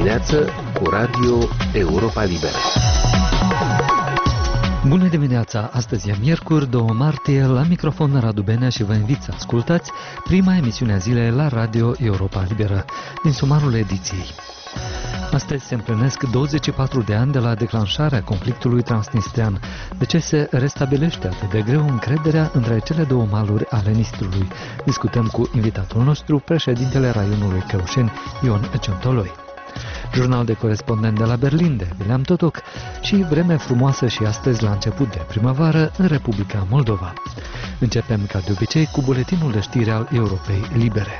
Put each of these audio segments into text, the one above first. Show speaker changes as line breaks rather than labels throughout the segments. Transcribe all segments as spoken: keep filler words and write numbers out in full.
dimineață cu Radio Europa Liberă.
Bună dimineața! Astăzi e miercuri, doi martie, la microfon Radu Benea și vă invit să ascultați prima emisiune a zilei la Radio Europa Liberă, din sumarul ediției. Astăzi se împlinesc douăzeci și patru de ani de la declanșarea conflictului transnistrian. De ce se restabilește atât de greu încrederea între cele două maluri ale Nistrului? Discutăm cu invitatul nostru, președintele raionului Căușeni, Ion Centoloi. Jurnal de corespondent de la Berlin, de William Totoc, și vreme frumoasă și astăzi la început de primăvară în Republica Moldova. Începem ca de obicei cu buletinul de știri al Europei Libere.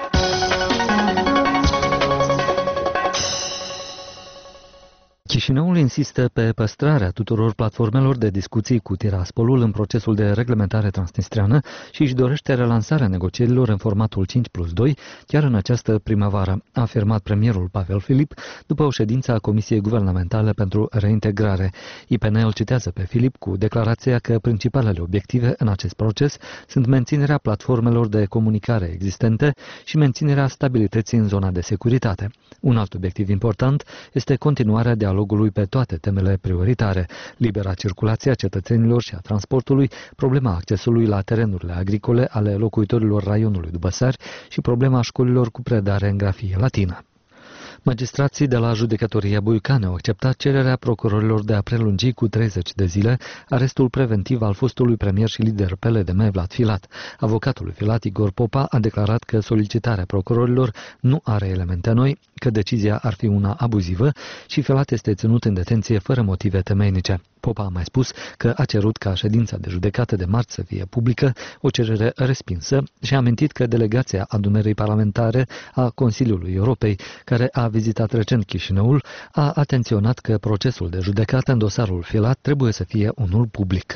Chișinăul insistă pe păstrarea tuturor platformelor de discuții cu Tiraspolul în procesul de reglementare transnistreană și își dorește relansarea negocierilor în formatul cinci plus doi chiar în această primăvară, a afirmat premierul Pavel Filip după o ședință a Comisiei Guvernamentale pentru Reintegrare. I P N îl citează pe Filip cu declarația că principalele obiective în acest proces sunt menținerea platformelor de comunicare existente și menținerea stabilității în zona de securitate. Un alt obiectiv important este continuarea dialogului pe toate temele prioritare, libera circulație a cetățenilor și a transportului, problema accesului la terenurile agricole ale locuitorilor raionului Dubăsari și problema școlilor cu predare în grafie latină. Magistrații de la judecătoria Buicane au acceptat cererea procurorilor de a prelungi cu treizeci de zile arestul preventiv al fostului premier și lider P L D M Vlad Filat. Avocatul lui Filat, Igor Popa, a declarat că solicitarea procurorilor nu are elemente noi, că decizia ar fi una abuzivă și Filat este ținut în detenție fără motive temeinice. Popa a mai spus că a cerut ca ședința de judecată de marți să fie publică, o cerere respinsă, și a amintit că delegația adunării parlamentare a Consiliului Europei, care a vizitat recent Chișinăul, a atenționat că procesul de judecată în dosarul Filat trebuie să fie unul public.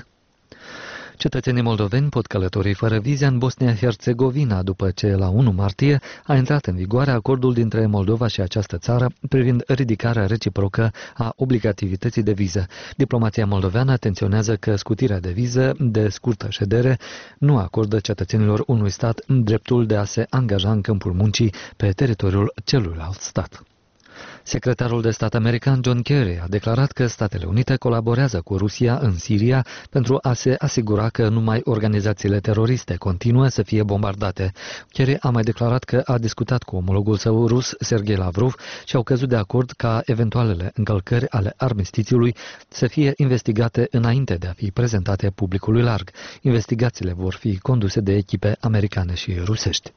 Cetățenii moldoveni pot călători fără vize în Bosnia-Herzegovina după ce la unu martie a intrat în vigoare acordul dintre Moldova și această țară privind ridicarea reciprocă a obligativității de viză. Diplomația moldoveană atenționează că scutirea de viză de scurtă ședere nu acordă cetățenilor unui stat dreptul de a se angaja în câmpul muncii pe teritoriul celuilalt stat. Secretarul de stat american John Kerry a declarat că Statele Unite colaborează cu Rusia în Siria pentru a se asigura că numai organizațiile teroriste continuă să fie bombardate. Kerry a mai declarat că a discutat cu omologul său rus, Sergei Lavrov, și au căzut de acord ca eventualele încălcări ale armistițiului să fie investigate înainte de a fi prezentate publicului larg. Investigațiile vor fi conduse de echipe americane și rusești.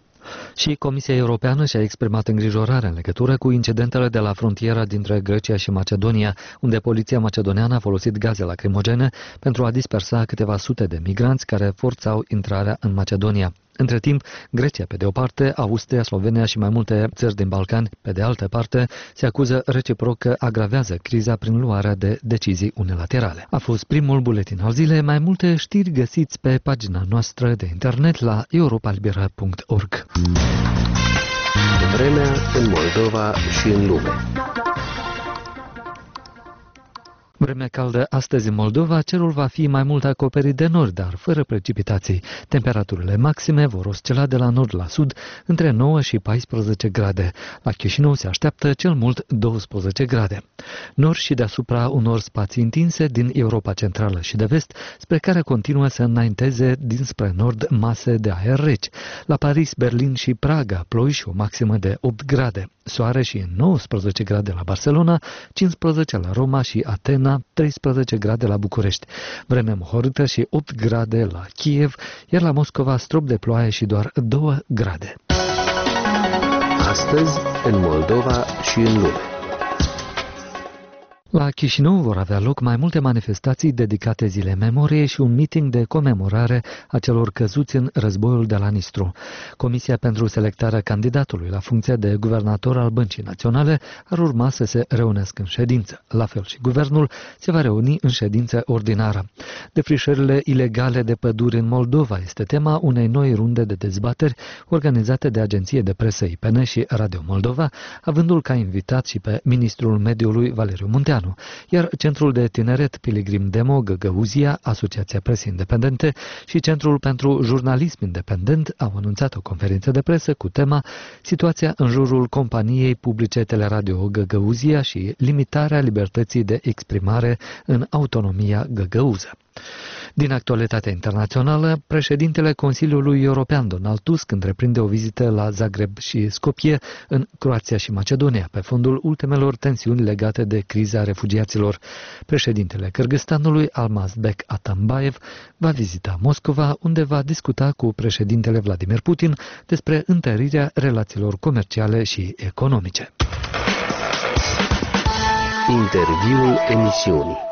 Și Comisia Europeană și-a exprimat îngrijorarea în legătură cu incidentele de la frontiera dintre Grecia și Macedonia, unde poliția macedoneană a folosit gaze lacrimogene pentru a dispersa câteva sute de migranți care forțau intrarea în Macedonia. Între timp, Grecia, pe de o parte, Austria, Slovenia și mai multe țări din Balcani, pe de altă parte, se acuză reciproc că agravează criza prin luarea de decizii unilaterale. A fost primul buletin al zilei. Mai multe știri găsiți pe pagina noastră de internet la europa libera punct org.
Vremea în Moldova și în lume.
Vremea caldă astăzi în Moldova, cerul va fi mai mult acoperit de nord, dar fără precipitații. Temperaturile maxime vor oscila de la nord la sud între nouă și paisprezece grade. La Chișinău se așteaptă cel mult douăsprezece grade. Nori și deasupra unor spații întinse din Europa Centrală și de Vest, spre care continuă să înainteze dinspre nord mase de aer reci. La Paris, Berlin și Praga, ploi și o maximă de opt grade. Soare și nouăsprezece grade la Barcelona, cincisprezece la Roma și Atena, treisprezece grade la București. Vreme mohorâtă și opt grade la Kiev, iar la Moscova strop de ploaie și doar două grade.
Astăzi, în Moldova și în lume.
La Chișinău vor avea loc mai multe manifestații dedicate zilei memoriei și un meeting de comemorare a celor căzuți în războiul de la Nistru. Comisia pentru selectarea candidatului la funcția de guvernator al Băncii Naționale ar urma să se reunească în ședință. La fel și guvernul se va reuni în ședință ordinară. Defrișările ilegale de păduri în Moldova este tema unei noi runde de dezbateri organizate de agenție de presă I P N și Radio Moldova, avându-l ca invitat și pe ministrul mediului Valeriu Munteanu. Cârgâstanu, iar Centrul de Tineret Piligrim Demo Găgăuzia, Asociația Presei Independente și Centrul pentru Jurnalism Independent au anunțat o conferință de presă cu tema Situația în jurul companiei publice Teleradio Găgăuzia și limitarea libertății de exprimare în autonomia găgăuză. Din actualitatea internațională, președintele Consiliului European Donald Tusk întreprinde o vizită la Zagreb și Skopje, în Croația și Macedonia, pe fondul ultimelor tensiuni legate de criza refugiaților. Președintele Cârgâstanului, Almazbek Atambayev, va vizita Moscova, unde va discuta cu președintele Vladimir Putin despre întărirea relațiilor comerciale și economice.
Interviul emisiunii.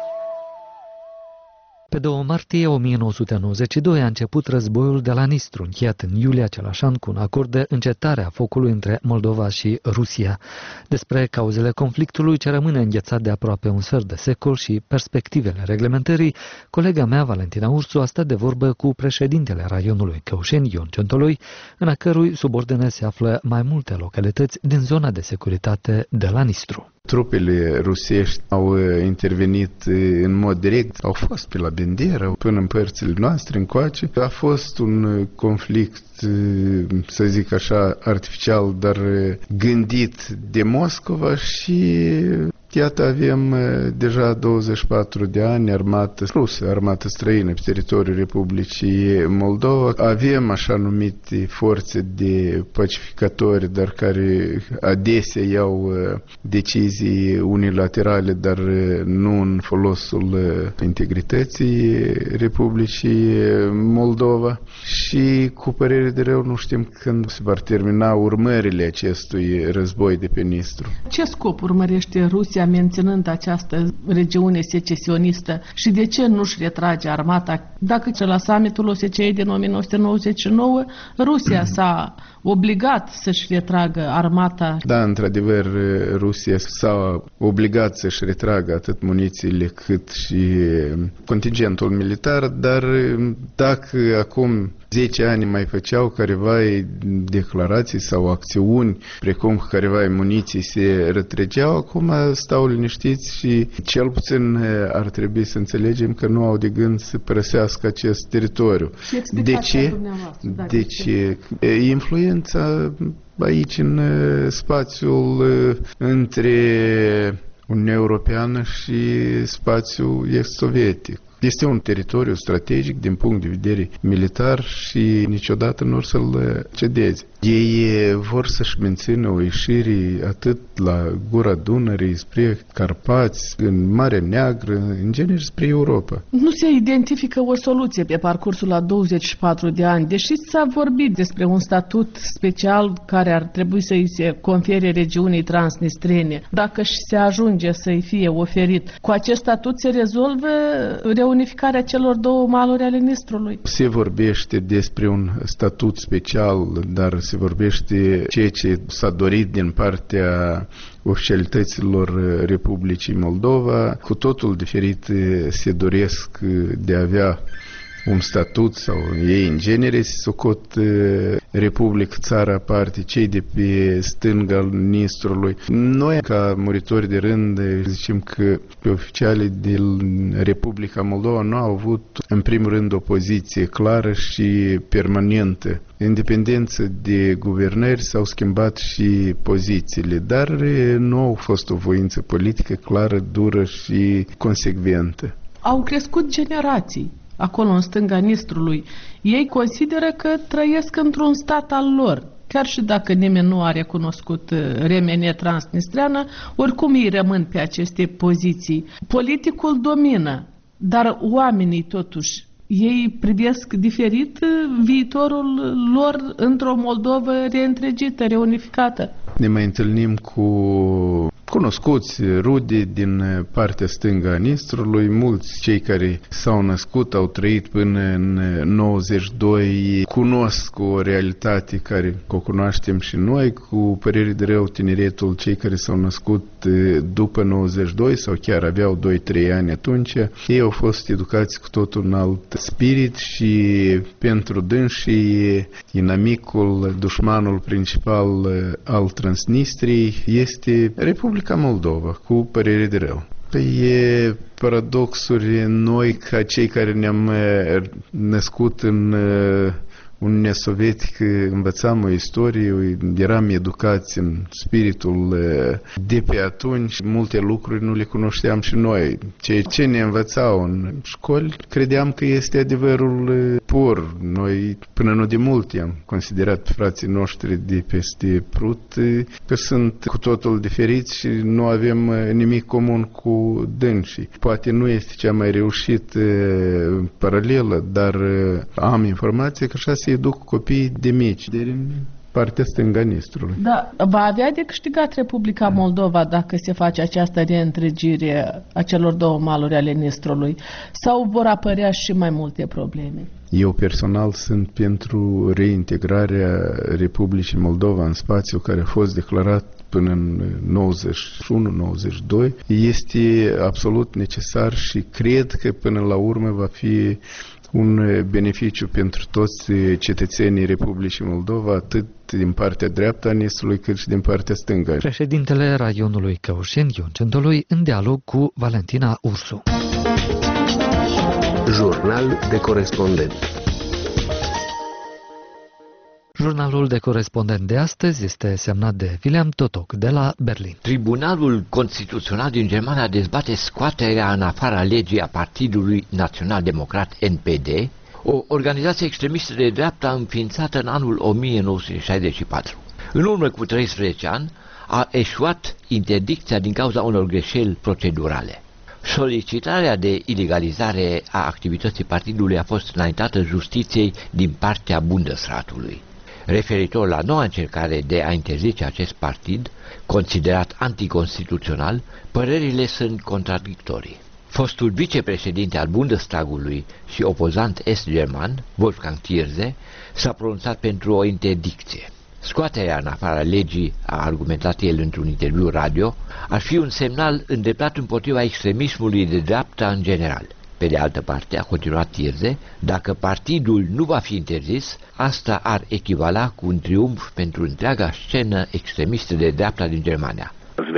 Pe doi martie o mie nouă sute nouăzeci și doi a început războiul de la Nistru, încheiat în iulie același an cu un acord de încetare a focului între Moldova și Rusia. Despre cauzele conflictului, ce rămâne înghețat de aproape un sfert de secol, și perspectivele reglementării, colega mea, Valentina Ursu, a stat de vorbă cu președintele raionului Căușeni, Ion Centoloi, în a cărui subordine se află mai multe localități din zona de securitate de la Nistru.
Trupele rusești au intervenit în mod direct, au fost pe la Bendera, până în părțile noastre, încoace. A fost un conflict, să zic așa, artificial, dar gândit de Moscova și iată avem deja douăzeci și patru de ani armată rusă, armată străină pe teritoriul Republicii Moldova. Avem așa numite forțe de pacificatori, dar care adesea iau decizii unilaterale, dar nu în folosul integrității Republicii Moldova. Și cu părere de rău nu știm când se vor termina urmările acestui război de pe Nistru.
Ce scop urmărește Rusia menținând această regiune secesionistă și de ce nu-și retrage armata? Dacă la summitul O S C E din o mie nouă sute nouăzeci și nouă Rusia s-a obligat să-și retragă armata.
Da, într-adevăr, Rusia s-a obligat să-și retragă atât munițiile cât și contingentul militar, dar dacă acum zece ani mai făceau careva declarații sau acțiuni, precum careva muniții se retrăgeau, acum stau liniștiți și cel puțin ar trebui să înțelegem că nu au de gând să părăsească acest teritoriu. De ce?
Da,
de ce? Influența aici în spațiul între Uniunea Europeană și spațiul ex-sovietic. Este un teritoriu strategic din punct de vedere militar și niciodată nu or să-l cedeze. Ei vor să-și mențină o ieșire atât la Gura Dunării, spre Carpați, în Marea Neagră, în genere spre Europa.
Nu se identifică o soluție pe parcursul la douăzeci și patru de ani, deși s-a vorbit despre un statut special care ar trebui să îi se confere regiunii transnistrene. Dacă și se ajunge să-i fie oferit, cu acest statut se rezolvă reunificarea celor două maluri ale Nistrului.
Se vorbește despre un statut special, dar se vorbește ceea ce s-a dorit din partea oficialităților Republicii Moldova. Cu totul diferit se doresc de a avea un statut sau ei în genere se socot Republic, țara aparte, cei de pe stânga Nistrului. Noi, ca muritori de rând, zicem că pe oficialii din Republica Moldova nu au avut, în primul rând, o poziție clară și permanentă. Independență de guvernări s-au schimbat și pozițiile, dar nu au fost o voință politică clară, dură și consecventă.
Au crescut generații acolo în stânga Nistrului. Ei consideră că trăiesc într-un stat al lor. Chiar și dacă nimeni nu a recunoscut remene transnistreană, oricum ei rămân pe aceste poziții. Politicul domină, dar oamenii totuși, ei privesc diferit viitorul lor într-o Moldovă reîntregită, reunificată.
Ne mai întâlnim cu cunoscuți, rude din partea stângă a Nistrului, mulți cei care s-au născut, au trăit până în nouăzeci și doi, cunosc o realitate care o cunoaștem și noi, cu părere de rău tineretul, cei care s-au născut după nouăzeci și doi sau chiar aveau doi trei ani atunci, ei au fost educați cu totul în alt spirit și pentru dânsii inamicul, dușmanul principal al Transnistriei este Republica Moldova, cu părere de rău. Păi e paradoxuri noi ca cei care ne-am născut în Uniunea Sovietică, învățam o istorie, eram educați în spiritul de pe atunci, multe lucruri nu le cunoșteam și noi. Ceea ce ne învățau în școli, credeam că este adevărul pur. Noi până nu de mult am considerat frații noștri de peste Prut că sunt cu totul diferiți și nu avem nimic comun cu dânsii. Poate nu este cea mai reușită paralelă, dar am informație că așa se educ copiii de mici, de partea stângă a Nistrului.
Da, va avea de câștigat Republica Moldova dacă se face această reîntregire a celor două maluri ale Nistrului, sau vor apărea și mai multe probleme?
Eu personal sunt pentru reintegrarea Republicii Moldova în spațiu care a fost declarat până în nouăzeci și unu nouăzeci și doi. Este absolut necesar și cred că până la urmă va fi un beneficiu pentru toți cetățenii Republicii Moldova, atât din partea dreaptă a Nistrului, cât și din partea stângă.
Președintele raionului Căușeni, Ion Centoloi, în dialog cu Valentina Ursu.
Jurnal de corespondent.
Jurnalul de corespondent de astăzi este semnat de William Totok de la Berlin.
Tribunalul Constituțional din Germania dezbate scoaterea în afara legii a Partidului Național Democrat N P D, o organizație extremistă de dreapta înființată în anul o mie nouă sute șaizeci și patru. În urmă cu treisprezece ani a eșuat interdicția din cauza unor greșeli procedurale. Solicitarea de ilegalizare a activității partidului a fost înaintată justiției din partea Bundesratului. Referitor la noua încercare de a interzice acest partid, considerat anticonstituțional, părerile sunt contradictorii. Fostul vicepreședinte al Bundestagului și opozant est-german, Wolfgang Thierse, s-a pronunțat pentru o interdicție. Scoaterea în afara legii, a argumentat el într-un interviu radio, ar fi un semnal îndreptat împotriva extremismului de dreapta în general. Pe de altă parte, a continuat Thierse, dacă partidul nu va fi interzis, asta ar echivala cu un triumf pentru întreaga scenă extremistă de dreapta din Germania.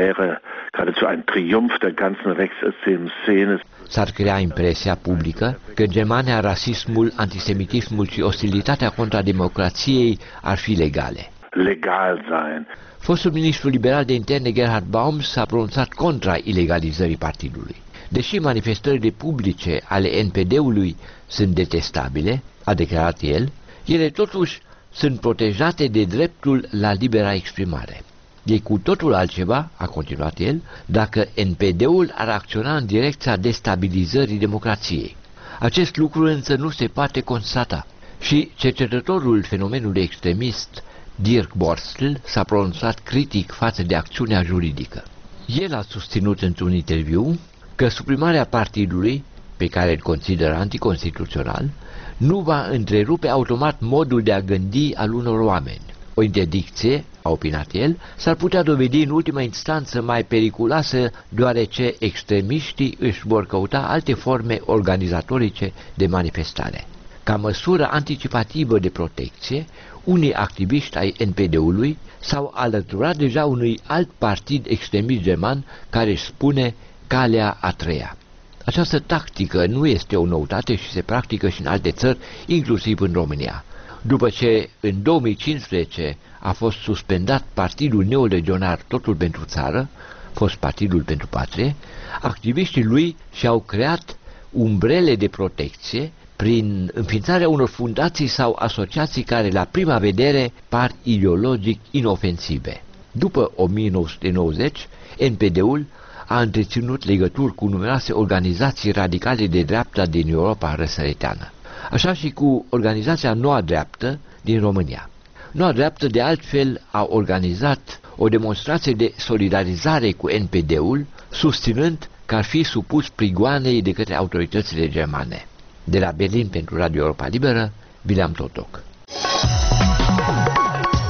S-ar crea impresia publică că în Germania rasismul, antisemitismul și ostilitatea contra democrației ar fi legale.
Legal sein.
Fostul ministru liberal de interne Gerhard Baum s-a pronunțat contra ilegalizării partidului. Deși manifestările publice ale N P D-ului sunt detestabile, a declarat el, ele totuși sunt protejate de dreptul la libera exprimare. E cu totul altceva, a continuat el, dacă N P D-ul ar acționa în direcția destabilizării democrației. Acest lucru însă nu se poate constata. Și cercetătorul fenomenului extremist Dirk Borstl s-a pronunțat critic față de acțiunea juridică. El a susținut într-un interviu că suprimarea partidului, pe care îl consideră anticonstituțional, nu va întrerupe automat modul de a gândi al unor oameni. O interdicție, a opinat el, s-ar putea dovedi în ultima instanță mai periculoasă, deoarece extremiștii își vor căuta alte forme organizatorice de manifestare. Ca măsură anticipativă de protecție, unii activiști ai N P D-ului s-au alăturat deja unui alt partid extremist german care își spune Calea a treia. Această tactică nu este o noutate și se practică și în alte țări, inclusiv în România. După ce în două mii cincisprezece a fost suspendat partidul neolegionar Totul pentru Țară, fost Partidul pentru Patrie, activiștii lui și-au creat umbrele de protecție prin înființarea unor fundații sau asociații care la prima vedere par ideologic inofensive. După o mie nouă sute nouăzeci, N P D-ul a întreținut legături cu numeroase organizații radicale de dreapta din Europa răsăriteană, așa și cu organizația Noua Dreaptă din România. Noua Dreaptă, de altfel, a organizat o demonstrație de solidarizare cu N P D-ul, susținând că ar fi supus prigoanei de către autoritățile germane. De la Berlin pentru Radio Europa Liberă, William Totok.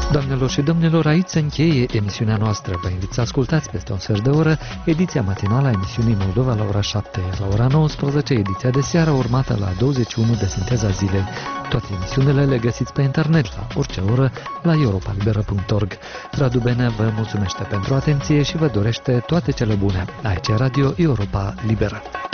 Doamnelor și domnilor, aici se încheie emisiunea noastră. Vă invit să ascultați peste un sfert de oră ediția matinală a emisiunii Moldova la ora șapte, iar la ora nouăsprezece ediția de seară urmată la douăzeci și unu de Sinteza Zilei. Toate emisiunile le găsiți pe internet la orice oră la europa liberă punct org. Radu Bene vă mulțumește pentru atenție și vă dorește toate cele bune. Aici e Radio Europa Liberă.